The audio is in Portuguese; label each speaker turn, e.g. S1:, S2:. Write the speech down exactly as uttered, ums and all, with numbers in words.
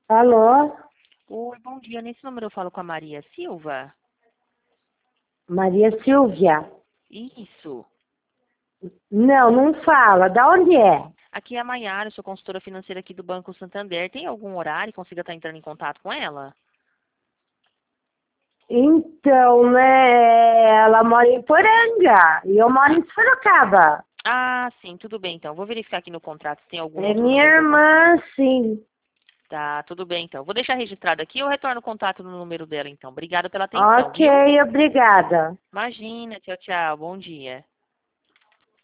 S1: Alô?
S2: Oi, bom dia. Nesse número eu falo com a Maria Silva?
S1: Maria Silvia?
S2: Isso.
S1: Não, não fala. Da onde é?
S2: Aqui é a Maiara, eu sou consultora financeira aqui do Banco Santander. Tem algum horário que consiga estar entrando em contato com ela?
S1: Então, né, ela mora em Poranga e eu moro em Sorocaba.
S2: Ah, sim, tudo bem então. Vou verificar aqui no contrato se tem algum
S1: É
S2: outro
S1: minha
S2: número que eu consiga.
S1: irmã, sim.
S2: Tá, tudo bem então. Vou deixar registrado aqui e eu retorno o contato no número dela então. Obrigada pela atenção,
S1: Ok,
S2: viu?
S1: obrigada.
S2: Imagina, tchau, tchau. Bom dia.